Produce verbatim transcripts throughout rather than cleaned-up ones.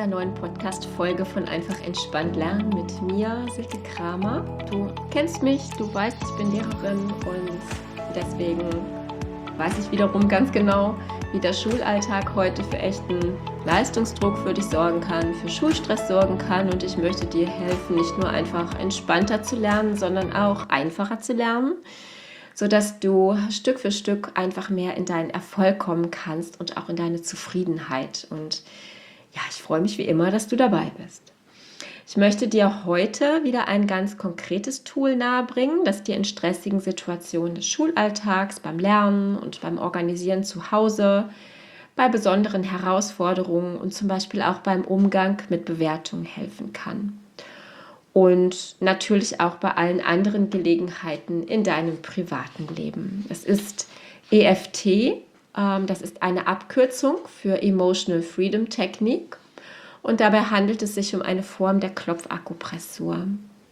neuen Podcast-Folge von Einfach entspannt lernen mit mir, Silke Kramer. Du kennst mich, du weißt, ich bin Lehrerin und deswegen weiß ich wiederum ganz genau, wie der Schulalltag heute für echten Leistungsdruck für dich sorgen kann, für Schulstress sorgen kann, und ich möchte dir helfen, nicht nur einfach entspannter zu lernen, sondern auch einfacher zu lernen, sodass du Stück für Stück einfach mehr in deinen Erfolg kommen kannst und auch in deine Zufriedenheit. Und ja, ich freue mich wie immer, dass du dabei bist. Ich möchte dir heute wieder ein ganz konkretes Tool nahebringen, das dir in stressigen Situationen des Schulalltags, beim Lernen und beim Organisieren zu Hause, bei besonderen Herausforderungen und zum Beispiel auch beim Umgang mit Bewertungen helfen kann. Und natürlich auch bei allen anderen Gelegenheiten in deinem privaten Leben. Es ist E F T, ähm, das ist eine Abkürzung für Emotional Freedom Technique. Und dabei handelt es sich um eine Form der Klopfakupressur.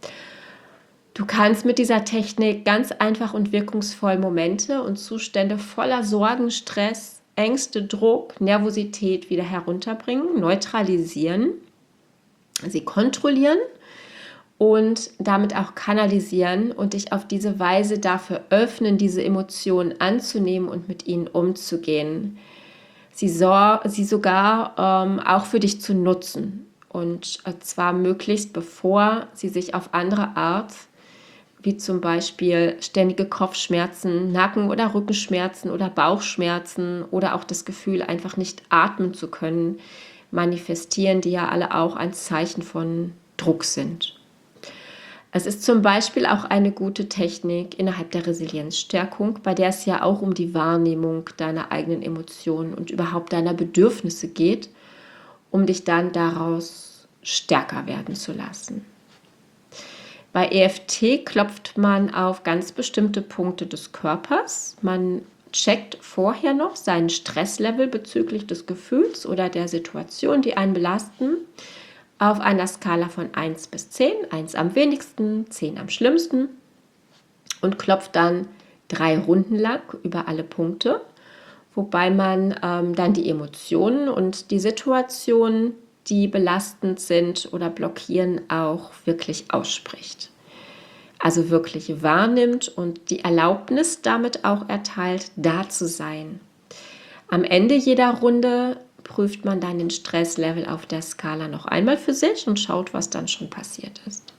Du kannst mit dieser Technik ganz einfach und wirkungsvoll Momente und Zustände voller Sorgen, Stress, Ängste, Druck, Nervosität wieder herunterbringen, neutralisieren, sie kontrollieren und damit auch kanalisieren und dich auf diese Weise dafür öffnen, diese Emotionen anzunehmen und mit ihnen umzugehen. Sie, so, sie sogar ähm, auch für dich zu nutzen, und äh, zwar möglichst bevor sie sich auf andere Art, wie zum Beispiel ständige Kopfschmerzen, Nacken- oder Rückenschmerzen oder Bauchschmerzen oder auch das Gefühl, einfach nicht atmen zu können, manifestieren, die ja alle auch ein Zeichen von Druck sind. Es ist zum Beispiel auch eine gute Technik innerhalb der Resilienzstärkung, bei der es ja auch um die Wahrnehmung deiner eigenen Emotionen und überhaupt deiner Bedürfnisse geht, um dich dann daraus stärker werden zu lassen. Bei E F T klopft man auf ganz bestimmte Punkte des Körpers. Man checkt vorher noch seinen Stresslevel bezüglich des Gefühls oder der Situation, die einen belasten, auf einer Skala von eins bis zehn, eins am wenigsten, zehn am schlimmsten, und klopft dann drei Runden lang über alle Punkte, wobei man ähm, dann die Emotionen und die Situationen, die belastend sind oder blockieren, auch wirklich ausspricht. Also wirklich wahrnimmt und die Erlaubnis damit auch erteilt, da zu sein. Am Ende jeder Runde prüft man dann den Stresslevel auf der Skala noch einmal für sich und schaut, was dann schon passiert ist.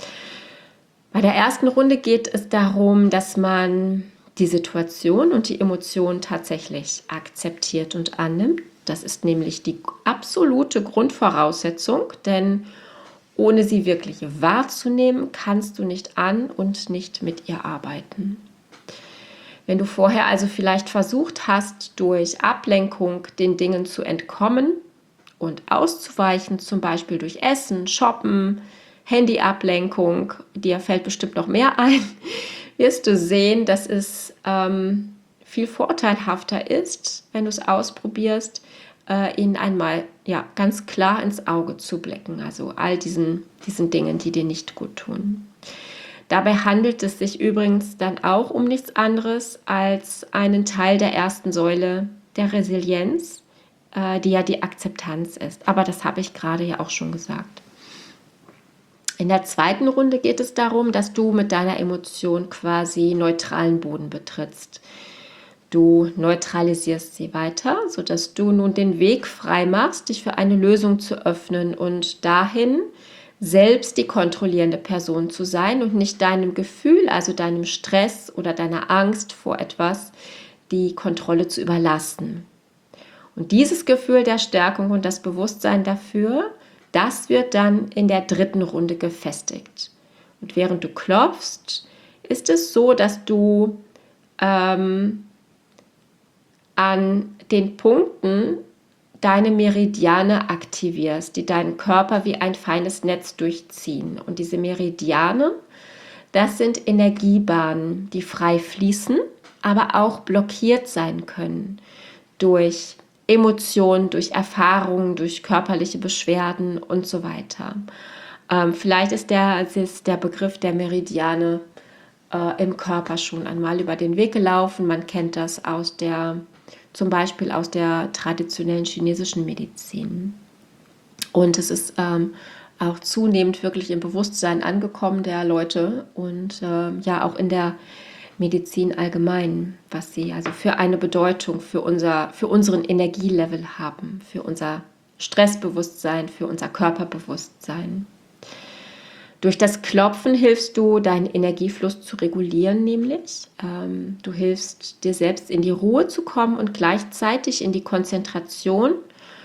Bei der ersten Runde geht es darum, dass man die Situation und die Emotionen tatsächlich akzeptiert und annimmt. Das ist nämlich die absolute Grundvoraussetzung, denn ohne sie wirklich wahrzunehmen, kannst du nicht an und nicht mit ihr arbeiten. Wenn du vorher also vielleicht versucht hast, durch Ablenkung den Dingen zu entkommen und auszuweichen, zum Beispiel durch Essen, Shoppen, Handyablenkung, dir fällt bestimmt noch mehr ein, wirst du sehen, dass es ähm, viel vorteilhafter ist, wenn du es ausprobierst, äh, ihnen einmal ja, ganz klar ins Auge zu blicken, also all diesen, diesen Dingen, die dir nicht gut tun. Dabei handelt es sich übrigens dann auch um nichts anderes als einen Teil der ersten Säule der Resilienz, äh, die ja die Akzeptanz ist. Aber das habe ich gerade ja auch schon gesagt. In der zweiten Runde geht es darum, dass du mit deiner Emotion quasi neutralen Boden betrittst. Du neutralisierst sie weiter, sodass du nun den Weg frei machst, dich für eine Lösung zu öffnen und dahin selbst die kontrollierende Person zu sein und nicht deinem Gefühl, also deinem Stress oder deiner Angst vor etwas, die Kontrolle zu überlassen. Und dieses Gefühl der Stärkung und das Bewusstsein dafür, das wird dann in der dritten Runde gefestigt. Und während du klopfst, ist es so, dass du ähm, an den Punkten deine Meridiane aktivierst, die deinen Körper wie ein feines Netz durchziehen. Und diese Meridiane, das sind Energiebahnen, die frei fließen, aber auch blockiert sein können durch Emotionen, durch Erfahrungen, durch körperliche Beschwerden und so weiter. Ähm, vielleicht ist der, ist der Begriff der Meridiane äh, im Körper schon einmal über den Weg gelaufen. Man kennt das aus der zum Beispiel aus der traditionellen chinesischen Medizin. Und es ist ähm, auch zunehmend wirklich im Bewusstsein angekommen der Leute und ähm, ja auch in der Medizin allgemein, was sie also für eine Bedeutung für, unser, für unseren Energielevel haben, für unser Stressbewusstsein, für unser Körperbewusstsein. Durch das Klopfen hilfst du, deinen Energiefluss zu regulieren, nämlich. Ähm, du hilfst dir selbst in die Ruhe zu kommen und gleichzeitig in die Konzentration,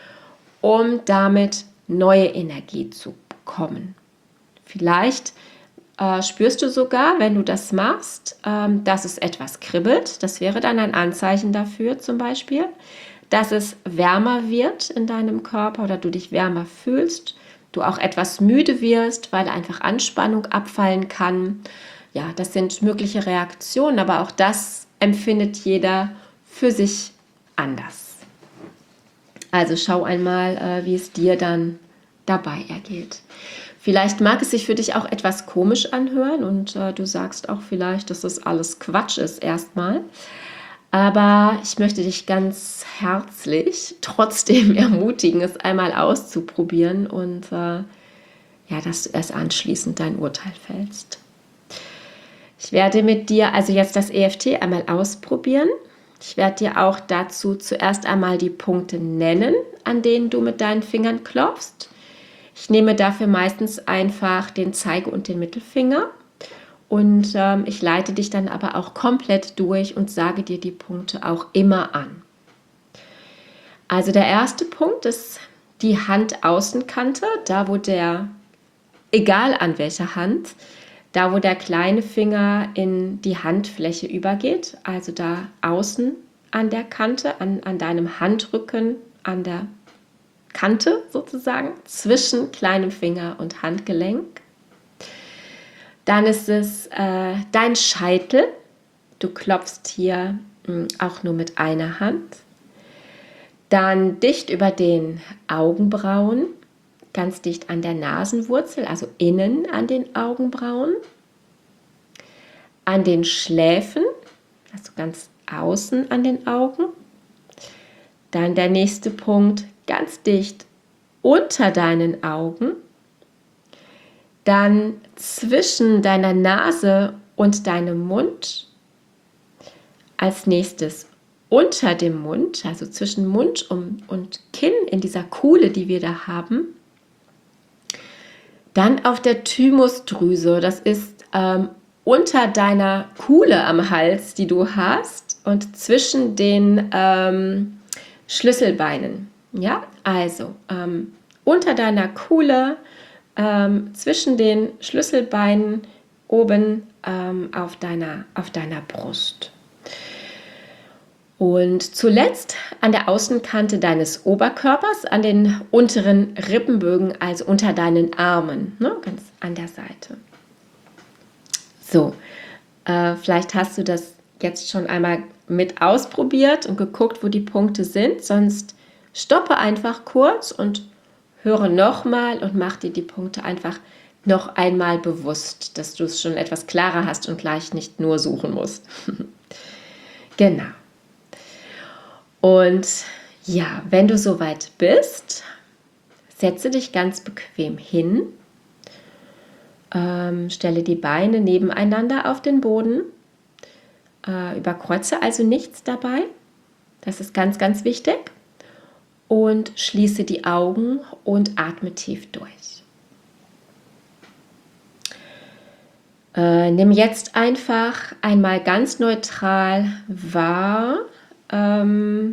um damit neue Energie zu bekommen. Vielleicht äh, spürst du sogar, wenn du das machst, ähm, dass es etwas kribbelt. Das wäre dann ein Anzeichen dafür zum Beispiel, dass es wärmer wird in deinem Körper oder du dich wärmer fühlst. Du auch etwas müde wirst, weil einfach Anspannung abfallen kann. Ja, das sind mögliche Reaktionen, aber auch das empfindet jeder für sich anders. Also schau einmal, äh, wie es dir dann dabei ergeht. Vielleicht mag es sich für dich auch etwas komisch anhören und äh, du sagst auch vielleicht, dass das alles Quatsch ist erstmal. Aber ich möchte dich ganz herzlich trotzdem ermutigen, es einmal auszuprobieren und äh, ja, dass du erst anschließend dein Urteil fällst. Ich werde mit dir also jetzt das E F T einmal ausprobieren. Ich werde dir auch dazu zuerst einmal die Punkte nennen, an denen du mit deinen Fingern klopfst. Ich nehme dafür meistens einfach den Zeige- und den Mittelfinger. Und ähm, ich leite dich dann aber auch komplett durch und sage dir die Punkte auch immer an. Also der erste Punkt ist die Handaußenkante, da wo der, egal an welcher Hand, da wo der kleine Finger in die Handfläche übergeht, also da außen an der Kante, an, an deinem Handrücken, an der Kante sozusagen, zwischen kleinem Finger und Handgelenk. Dann ist es äh, dein Scheitel. Du klopfst hier mh, auch nur mit einer Hand. Dann dicht über den Augenbrauen, ganz dicht an der Nasenwurzel, also innen an den Augenbrauen. An den Schläfen, also ganz außen an den Augen. Dann der nächste Punkt, ganz dicht unter deinen Augen. Dann zwischen deiner Nase und deinem Mund. Als nächstes unter dem Mund, also zwischen Mund und Kinn in dieser Kuhle, die wir da haben. Dann auf der Thymusdrüse, das ist ähm, unter deiner Kuhle am Hals, die du hast und zwischen den ähm, Schlüsselbeinen. Ja, also ähm, unter deiner Kuhle, Ähm, zwischen den Schlüsselbeinen oben ähm, auf, deiner, auf deiner Brust. Und zuletzt an der Außenkante deines Oberkörpers, an den unteren Rippenbögen, also unter deinen Armen, ne, ganz an der Seite. So, äh, vielleicht hast du das jetzt schon einmal mit ausprobiert und geguckt, wo die Punkte sind, sonst stoppe einfach kurz und höre nochmal und mach dir die Punkte einfach noch einmal bewusst, dass du es schon etwas klarer hast und gleich nicht nur suchen musst. Genau. Und ja, wenn du soweit bist, setze dich ganz bequem hin, ähm, stelle die Beine nebeneinander auf den Boden, äh, überkreuze also nichts dabei. Das ist ganz, ganz wichtig. Und schließe die Augen und atme tief durch. Äh, nimm jetzt einfach einmal ganz neutral wahr, ähm,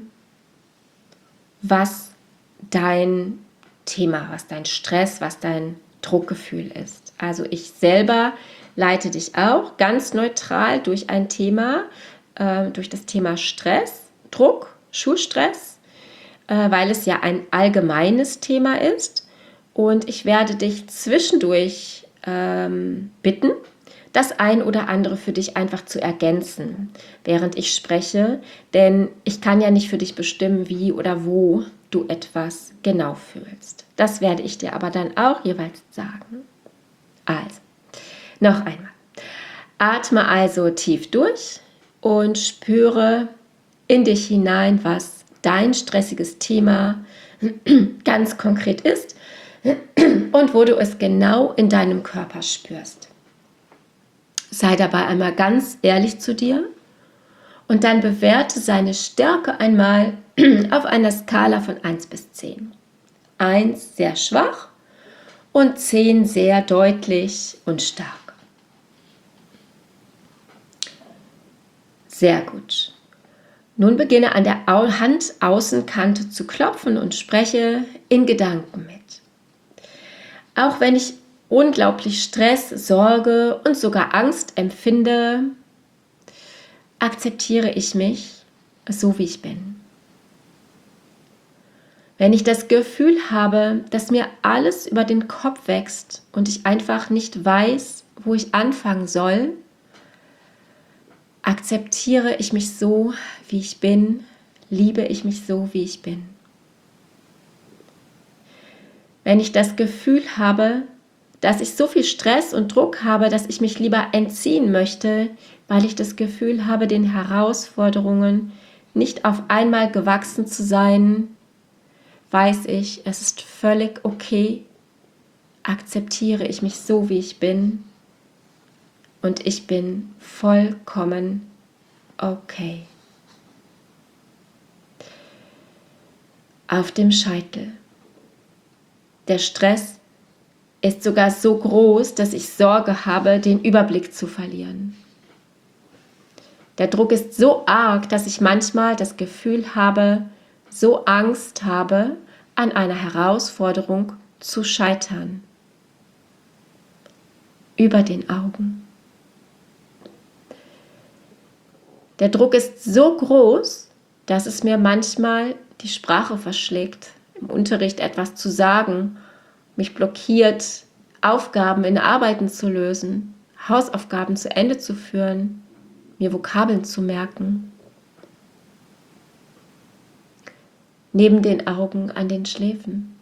was dein Thema, was dein Stress, was dein Druckgefühl ist. Also ich selber leite dich auch ganz neutral durch ein Thema, äh, durch das Thema Stress, Druck, Schulstress, weil es ja ein allgemeines Thema ist und ich werde dich zwischendurch ähm, bitten, das ein oder andere für dich einfach zu ergänzen, während ich spreche, denn ich kann ja nicht für dich bestimmen, wie oder wo du etwas genau fühlst. Das werde ich dir aber dann auch jeweils sagen. Also, noch einmal. Atme also tief durch und spüre in dich hinein, was dein stressiges Thema ganz konkret ist. und wo du es genau in deinem Körper spürst. Sei dabei einmal ganz ehrlich zu dir und dann bewerte seine Stärke einmal auf einer Skala von eins bis zehn. eins sehr schwach und zehn sehr deutlich und stark. Sehr gut. Nun beginne an der Handaußenkante zu klopfen und spreche in Gedanken mit. Auch wenn ich unglaublich Stress, Sorge und sogar Angst empfinde, akzeptiere ich mich so, wie ich bin. Wenn ich das Gefühl habe, dass mir alles über den Kopf wächst und ich einfach nicht weiß, wo ich anfangen soll, akzeptiere ich mich so, wie ich bin, liebe ich mich so, wie ich bin. Wenn ich das Gefühl habe, dass ich so viel Stress und Druck habe, dass ich mich lieber entziehen möchte, weil ich das Gefühl habe, den Herausforderungen nicht auf einmal gewachsen zu sein, weiß ich, es ist völlig okay, akzeptiere ich mich so, wie ich bin und ich bin vollkommen okay. Auf dem Scheitel. Der Stress ist sogar so groß, dass ich Sorge habe, den Überblick zu verlieren. Der Druck ist so arg, dass ich manchmal das Gefühl habe, so Angst habe, an einer Herausforderung zu scheitern. Über den Augen. Der Druck ist so groß, dass es mir manchmal die Sprache verschlägt, im Unterricht etwas zu sagen, mich blockiert, Aufgaben in Arbeiten zu lösen, Hausaufgaben zu Ende zu führen, mir Vokabeln zu merken. Neben den Augen an den Schläfen.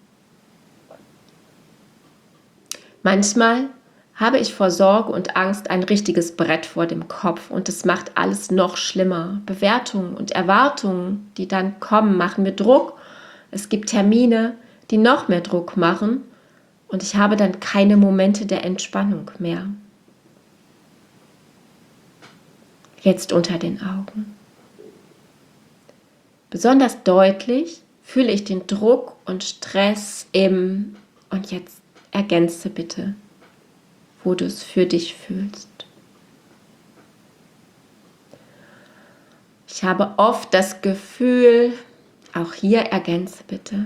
Manchmal habe ich vor Sorge und Angst ein richtiges Brett vor dem Kopf und es macht alles noch schlimmer. Bewertungen und Erwartungen, die dann kommen, machen mir Druck. Es gibt Termine, die noch mehr Druck machen und ich habe dann keine Momente der Entspannung mehr. Jetzt unter den Augen. Besonders deutlich fühle ich den Druck und Stress im, und jetzt ergänze bitte, wo du es für dich fühlst. Ich habe oft das Gefühl, auch hier ergänze bitte,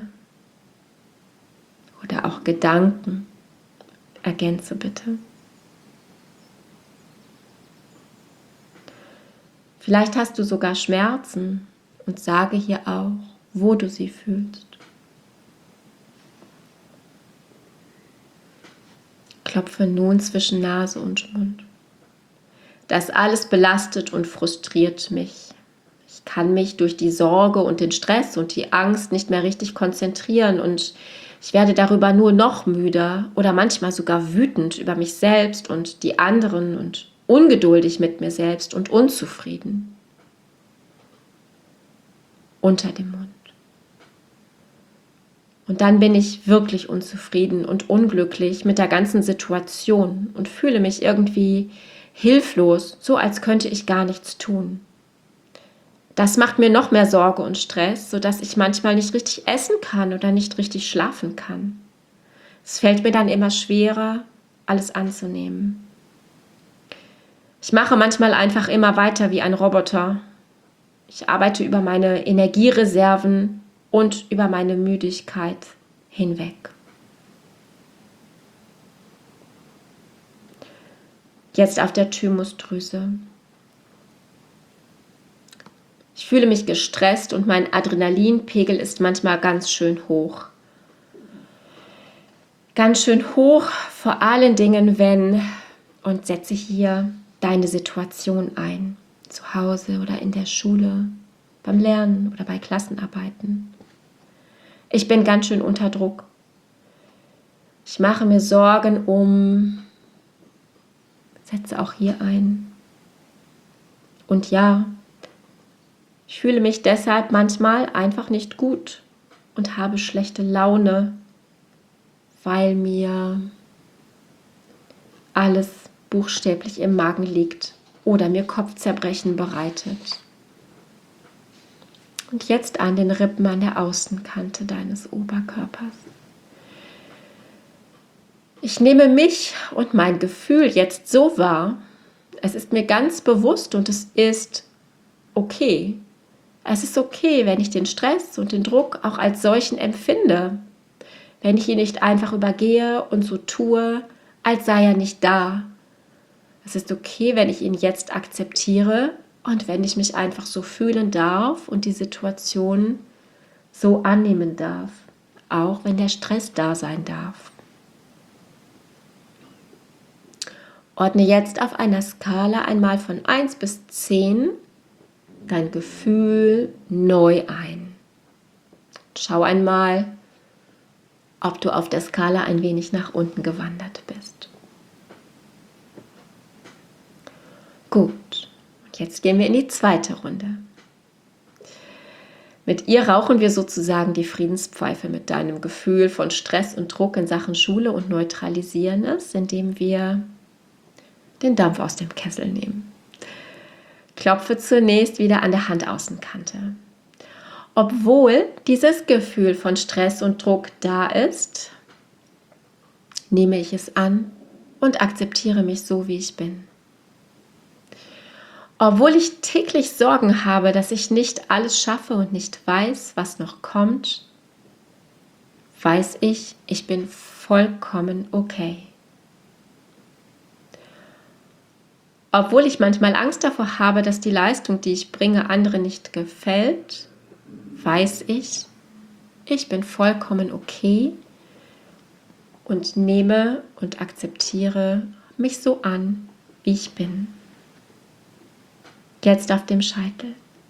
oder auch Gedanken, ergänze bitte. Vielleicht hast du sogar Schmerzen und sage hier auch, wo du sie fühlst. Klopfe nun zwischen Nase und Mund. Das alles belastet und frustriert mich. Ich kann mich durch die Sorge und den Stress und die Angst nicht mehr richtig konzentrieren und ich werde darüber nur noch müder oder manchmal sogar wütend über mich selbst und die anderen und ungeduldig mit mir selbst und unzufrieden. Unter dem Mund. Und dann bin ich wirklich unzufrieden und unglücklich mit der ganzen Situation und fühle mich irgendwie hilflos, so als könnte ich gar nichts tun. Das macht mir noch mehr Sorge und Stress, sodass ich manchmal nicht richtig essen kann oder nicht richtig schlafen kann. Es fällt mir dann immer schwerer, alles anzunehmen. Ich mache manchmal einfach immer weiter wie ein Roboter. Ich arbeite über meine Energiereserven und über meine Müdigkeit hinweg. Jetzt auf der Thymusdrüse. Ich fühle mich gestresst und mein Adrenalinpegel ist manchmal ganz schön hoch. Ganz schön hoch, vor allen Dingen, wenn, und setze hier deine Situation ein, zu Hause oder in der Schule, beim Lernen oder bei Klassenarbeiten. Ich bin ganz schön unter Druck. Ich mache mir Sorgen um, setze auch hier ein. Und ja, ich fühle mich deshalb manchmal einfach nicht gut und habe schlechte Laune, weil mir alles buchstäblich im Magen liegt oder mir Kopfzerbrechen bereitet. Und jetzt an den Rippen an der Außenkante deines Oberkörpers. Ich nehme mich und mein Gefühl jetzt so wahr. Es ist mir ganz bewusst und es ist okay. Es ist okay, wenn ich den Stress und den Druck auch als solchen empfinde. Wenn ich ihn nicht einfach übergehe und so tue, als sei er nicht da. Es ist okay, wenn ich ihn jetzt akzeptiere und wenn ich mich einfach so fühlen darf und die Situation so annehmen darf, auch wenn der Stress da sein darf. Ordne jetzt auf einer Skala einmal von eins bis zehn dein Gefühl neu ein. Schau einmal, ob du auf der Skala ein wenig nach unten gewandert bist. Gut, und jetzt gehen wir in die zweite Runde. Mit ihr rauchen wir sozusagen die Friedenspfeife mit deinem Gefühl von Stress und Druck in Sachen Schule und neutralisieren es, indem wir den Dampf aus dem Kessel nehmen. Klopfe zunächst wieder an der Handaußenkante. Obwohl dieses Gefühl von Stress und Druck da ist, nehme ich es an und akzeptiere mich so, wie ich bin. Obwohl ich täglich Sorgen habe, dass ich nicht alles schaffe und nicht weiß, was noch kommt, weiß ich, ich bin vollkommen okay. Obwohl ich manchmal Angst davor habe, dass die Leistung, die ich bringe, anderen nicht gefällt, weiß ich, ich bin vollkommen okay und nehme und akzeptiere mich so an, wie ich bin. Jetzt auf dem Scheitel.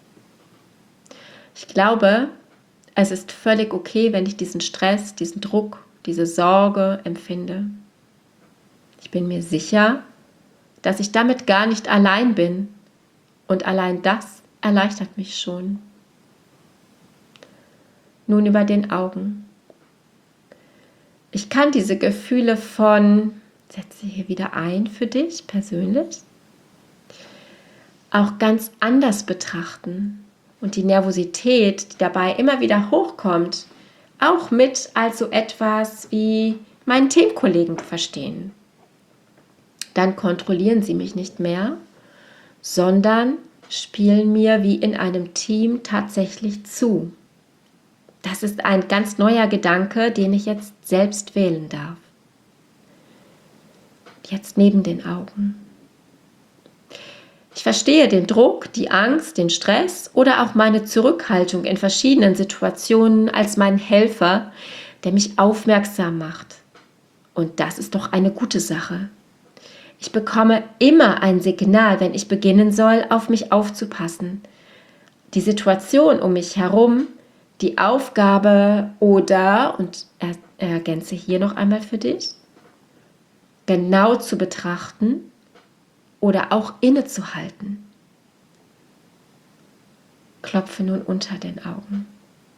Ich glaube, es ist völlig okay, wenn ich diesen Stress, diesen Druck, diese Sorge empfinde. Ich bin mir sicher, dass ich damit gar nicht allein bin. Und allein das erleichtert mich schon. Nun über den Augen. Ich kann diese Gefühle von, setze hier wieder ein für dich persönlich, auch ganz anders betrachten und die Nervosität, die dabei immer wieder hochkommt, auch mit als so etwas wie meinen Teamkollegen verstehen. Dann kontrollieren sie mich nicht mehr, sondern spielen mir wie in einem Team tatsächlich zu. Das ist ein ganz neuer Gedanke, den ich jetzt selbst wählen darf. Jetzt neben den Augen. Ich verstehe den Druck, die Angst, den Stress oder auch meine Zurückhaltung in verschiedenen Situationen als meinen Helfer, der mich aufmerksam macht. Und das ist doch eine gute Sache. Ich bekomme immer ein Signal, wenn ich beginnen soll, auf mich aufzupassen. Die Situation um mich herum, die Aufgabe oder, und er, ergänze hier noch einmal für dich, genau zu betrachten oder auch innezuhalten. Klopfe nun unter den Augen.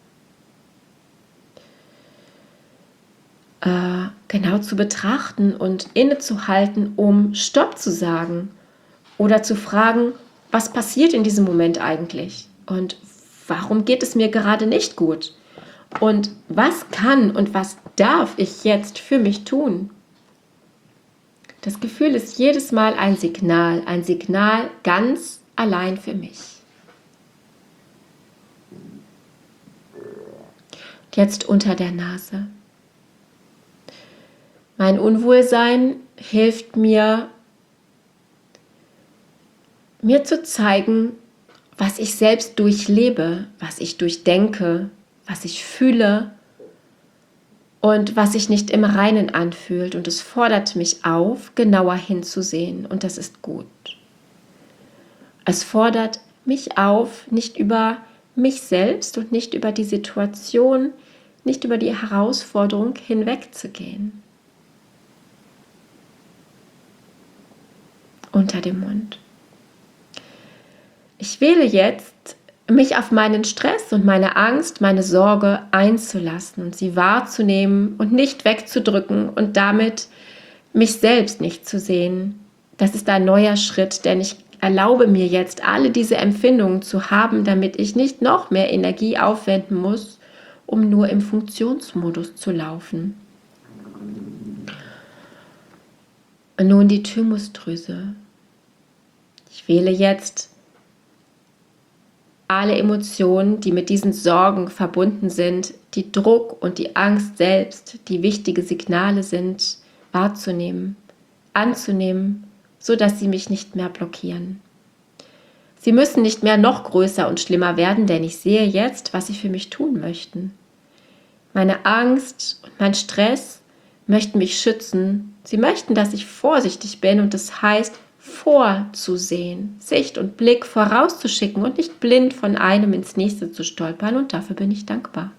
Äh, genau zu betrachten und innezuhalten, um Stopp zu sagen oder zu fragen, was passiert in diesem Moment eigentlich und warum geht es mir gerade nicht gut und was kann und was darf ich jetzt für mich tun? Das Gefühl ist jedes Mal ein Signal, ein Signal ganz allein für mich. Jetzt unter der Nase. Mein Unwohlsein hilft mir, mir zu zeigen, was ich selbst durchlebe, was ich durchdenke, was ich fühle und was sich nicht im Reinen anfühlt. Und es fordert mich auf, genauer hinzusehen. Und das ist gut. Es fordert mich auf, nicht über mich selbst und nicht über die Situation, nicht über die Herausforderung hinwegzugehen. Unter dem Mund. Ich wähle jetzt mich auf meinen Stress und meine Angst, meine Sorge einzulassen und sie wahrzunehmen und nicht wegzudrücken und damit mich selbst nicht zu sehen. Das ist ein neuer Schritt, denn ich erlaube mir jetzt, alle diese Empfindungen zu haben, damit ich nicht noch mehr Energie aufwenden muss, um nur im Funktionsmodus zu laufen. Und nun die Thymusdrüse. Ich wähle jetzt alle Emotionen, die mit diesen Sorgen verbunden sind, die Druck und die Angst selbst, die wichtige Signale sind, wahrzunehmen, anzunehmen, so dass sie mich nicht mehr blockieren. Sie müssen nicht mehr noch größer und schlimmer werden, denn ich sehe jetzt, was sie für mich tun möchten. Meine Angst und mein Stress möchten mich schützen. Sie möchten, dass ich vorsichtig bin und das heißt, vorzusehen, Sicht und Blick vorauszuschicken und nicht blind von einem ins nächste zu stolpern, und dafür bin ich dankbar.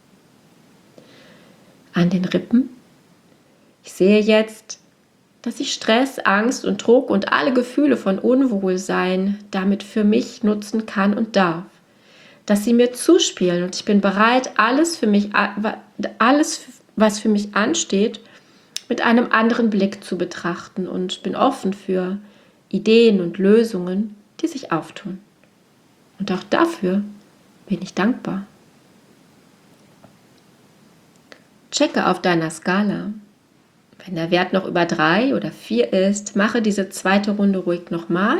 An den Rippen. Ich sehe jetzt, dass ich Stress, Angst und Druck und alle Gefühle von Unwohlsein damit für mich nutzen kann und darf. Dass sie mir zuspielen und ich bin bereit, alles für mich, alles, was für mich ansteht, mit einem anderen Blick zu betrachten und bin offen für Ideen und Lösungen, die sich auftun. Und auch dafür bin ich dankbar. Checke auf deiner Skala. Wenn der Wert noch über drei oder vier ist, mache diese zweite Runde ruhig nochmal.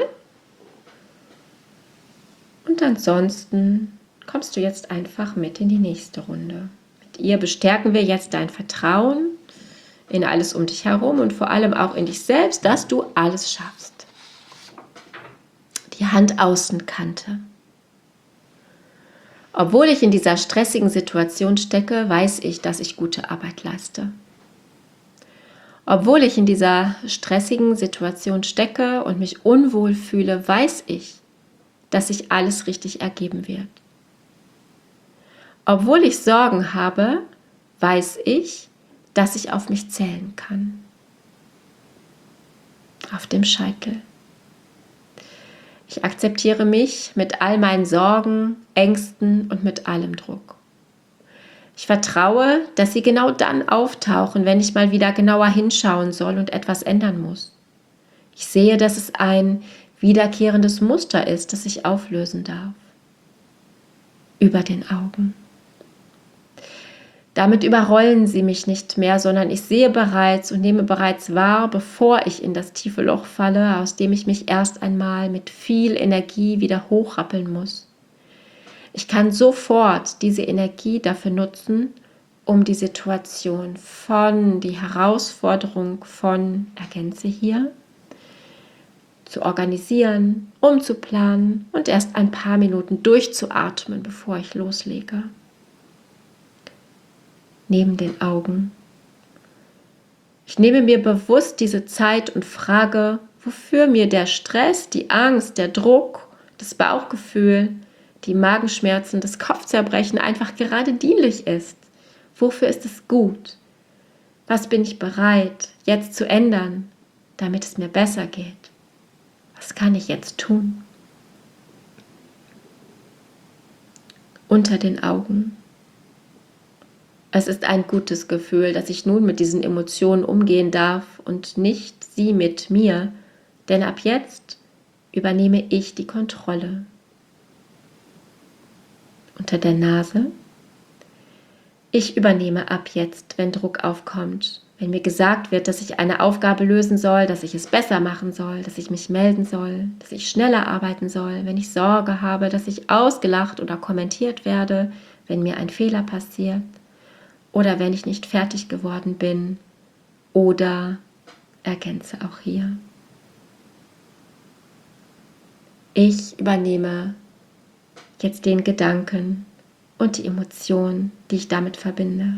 Und ansonsten kommst du jetzt einfach mit in die nächste Runde. Mit ihr bestärken wir jetzt dein Vertrauen in alles um dich herum und vor allem auch in dich selbst, dass du alles schaffst. Die Handaußenkante. Obwohl ich in dieser stressigen Situation stecke, weiß ich, dass ich gute Arbeit leiste. Obwohl ich in dieser stressigen Situation stecke und mich unwohl fühle, weiß ich, dass sich alles richtig ergeben wird. Obwohl ich Sorgen habe, weiß ich, dass ich auf mich zählen kann. Auf dem Scheitel. Ich akzeptiere mich mit all meinen Sorgen, Ängsten und mit allem Druck. Ich vertraue, dass sie genau dann auftauchen, wenn ich mal wieder genauer hinschauen soll und etwas ändern muss. Ich sehe, dass es ein wiederkehrendes Muster ist, das ich auflösen darf. Über den Augen. Damit überrollen sie mich nicht mehr, sondern ich sehe bereits und nehme bereits wahr, bevor ich in das tiefe Loch falle, aus dem ich mich erst einmal mit viel Energie wieder hochrappeln muss. Ich kann sofort diese Energie dafür nutzen, um die Situation von, die Herausforderung von, ergänze hier, zu organisieren, umzuplanen und erst ein paar Minuten durchzuatmen, bevor ich loslege. Neben den Augen. Ich nehme mir bewusst diese Zeit und frage, wofür mir der Stress, die Angst, der Druck, das Bauchgefühl, die Magenschmerzen, das Kopfzerbrechen einfach gerade dienlich ist. Wofür ist es gut? Was bin ich bereit, jetzt zu ändern, damit es mir besser geht? Was kann ich jetzt tun? Unter den Augen. Es ist ein gutes Gefühl, dass ich nun mit diesen Emotionen umgehen darf und nicht sie mit mir, denn ab jetzt übernehme ich die Kontrolle. Unter der Nase. Ich übernehme ab jetzt, wenn Druck aufkommt, wenn mir gesagt wird, dass ich eine Aufgabe lösen soll, dass ich es besser machen soll, dass ich mich melden soll, dass ich schneller arbeiten soll, wenn ich Sorge habe, dass ich ausgelacht oder kommentiert werde, wenn mir ein Fehler passiert. Oder wenn ich nicht fertig geworden bin oder ergänze auch hier. Ich übernehme jetzt den Gedanken und die Emotion, die ich damit verbinde.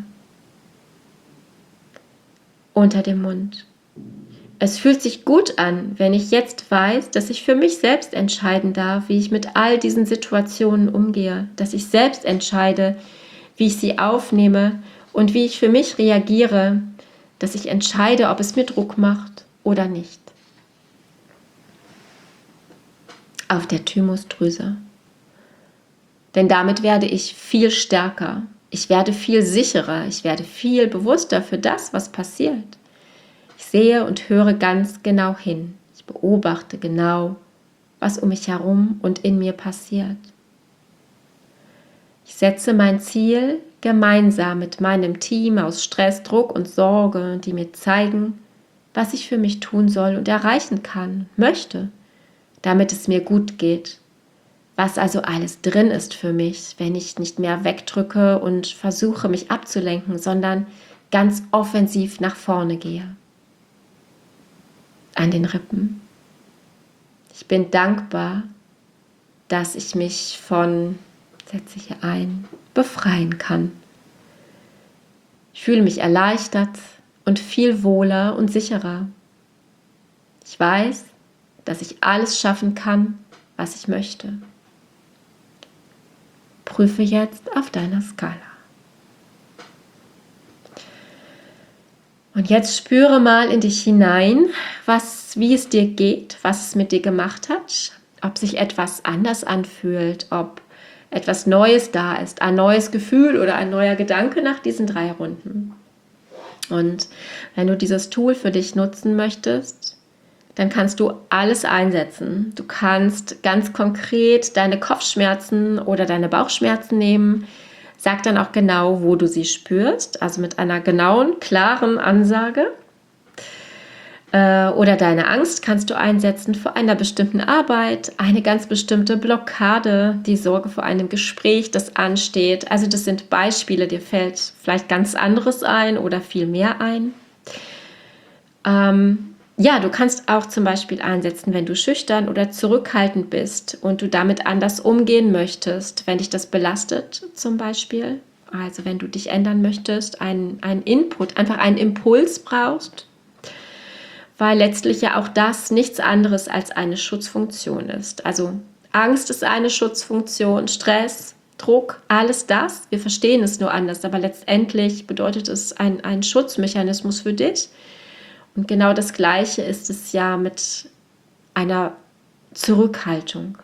Unter dem Mund. Es fühlt sich gut an, wenn ich jetzt weiß, dass ich für mich selbst entscheiden darf, wie ich mit all diesen Situationen umgehe, dass ich selbst entscheide, wie ich sie aufnehme und wie ich für mich reagiere, dass ich entscheide, ob es mir Druck macht oder nicht. Auf der Thymusdrüse. Denn damit werde ich viel stärker. Ich werde viel sicherer. Ich werde viel bewusster für das, was passiert. Ich sehe und höre ganz genau hin. Ich beobachte genau, was um mich herum und in mir passiert. Ich setze mein Ziel gemeinsam mit meinem Team aus Stress, Druck und Sorge, die mir zeigen, was ich für mich tun soll und erreichen kann, möchte, damit es mir gut geht. Was also alles drin ist für mich, wenn ich nicht mehr wegdrücke und versuche, mich abzulenken, sondern ganz offensiv nach vorne gehe. An den Rippen. Ich bin dankbar, dass ich mich von, setze ich hier ein, befreien kann. Ich fühle mich erleichtert und viel wohler und sicherer. Ich weiß, dass ich alles schaffen kann, was ich möchte. Prüfe jetzt auf deiner Skala. Und jetzt spüre mal in dich hinein, was, wie es dir geht, was es mit dir gemacht hat, ob sich etwas anders anfühlt, ob etwas Neues da ist, ein neues Gefühl oder ein neuer Gedanke nach diesen drei Runden. Und wenn du dieses Tool für dich nutzen möchtest, dann kannst du alles einsetzen. Du kannst ganz konkret deine Kopfschmerzen oder deine Bauchschmerzen nehmen. Sag dann auch genau, wo du sie spürst, also mit einer genauen, klaren Ansage. Äh, oder deine Angst kannst du einsetzen vor einer bestimmten Arbeit, eine ganz bestimmte Blockade, die Sorge vor einem Gespräch, das ansteht. Also das sind Beispiele, dir fällt vielleicht ganz anderes ein oder viel mehr ein. Ähm, Ja, du kannst auch zum Beispiel einsetzen, wenn du schüchtern oder zurückhaltend bist und du damit anders umgehen möchtest, wenn dich das belastet zum Beispiel. Also wenn du dich ändern möchtest, einen, einen Input, einfach einen Impuls brauchst, weil letztlich ja auch das nichts anderes als eine Schutzfunktion ist. Also Angst ist eine Schutzfunktion, Stress, Druck, alles das. Wir verstehen es nur anders, aber letztendlich bedeutet es ein, ein Schutzmechanismus für dich. Und genau das Gleiche ist es ja mit einer Zurückhaltung.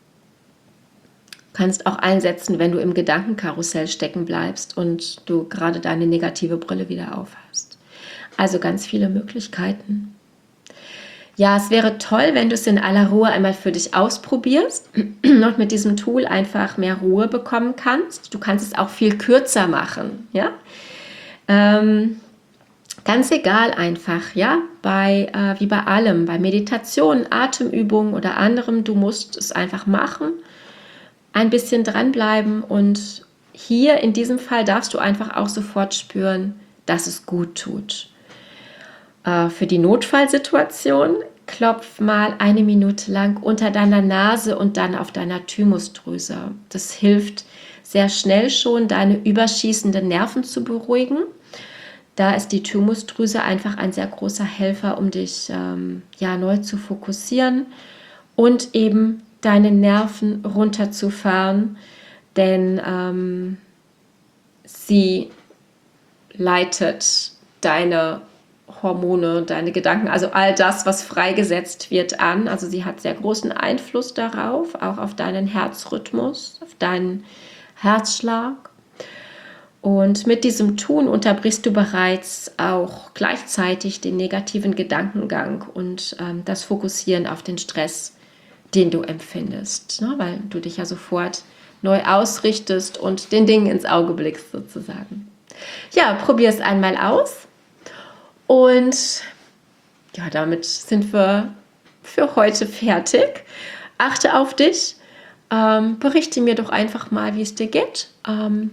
Du kannst auch einsetzen, wenn du im Gedankenkarussell stecken bleibst und du gerade deine negative Brille wieder aufhast. Also ganz viele Möglichkeiten. Ja, es wäre toll, wenn du es in aller Ruhe einmal für dich ausprobierst und mit diesem Tool einfach mehr Ruhe bekommen kannst. Du kannst es auch viel kürzer machen, ja. Ähm, Ganz egal einfach, ja, bei, äh, wie bei allem, bei Meditation, Atemübungen oder anderem, du musst es einfach machen, ein bisschen dranbleiben und hier in diesem Fall darfst du einfach auch sofort spüren, dass es gut tut. Äh, für die Notfallsituation klopf mal eine Minute lang unter deiner Nase und dann auf deiner Thymusdrüse. Das hilft sehr schnell schon, deine überschießenden Nerven zu beruhigen. Da ist die Thymusdrüse einfach ein sehr großer Helfer, um dich ähm, ja, neu zu fokussieren und eben deine Nerven runterzufahren, denn ähm, sie leitet deine Hormone, deine Gedanken, also all das, was freigesetzt wird, an. Also sie hat sehr großen Einfluss darauf, auch auf deinen Herzrhythmus, auf deinen Herzschlag. Und mit diesem Tun unterbrichst du bereits auch gleichzeitig den negativen Gedankengang und ähm, das Fokussieren auf den Stress, den du empfindest, ne? Weil du dich ja sofort neu ausrichtest und den Dingen ins Auge blickst sozusagen. Ja, probier es einmal aus und ja, damit sind wir für heute fertig. Achte auf dich, ähm, berichte mir doch einfach mal, wie es dir geht. Ähm,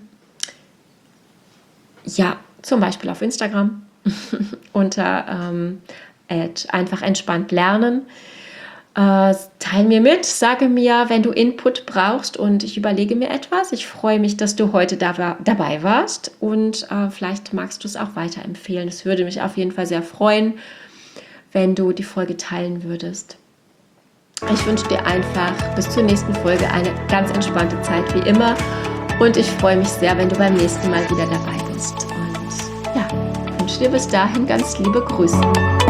Ja, zum Beispiel auf Instagram unter ähm, einfach entspannt lernen. Äh, teil mir mit, sage mir, wenn du Input brauchst und ich überlege mir etwas. Ich freue mich, dass du heute da, dabei warst und äh, vielleicht magst du es auch weiterempfehlen. Es würde mich auf jeden Fall sehr freuen, wenn du die Folge teilen würdest. Ich wünsche dir einfach bis zur nächsten Folge eine ganz entspannte Zeit wie immer. Und ich freue mich sehr, wenn du beim nächsten Mal wieder dabei bist. Und ja, wünsche dir bis dahin ganz liebe Grüße.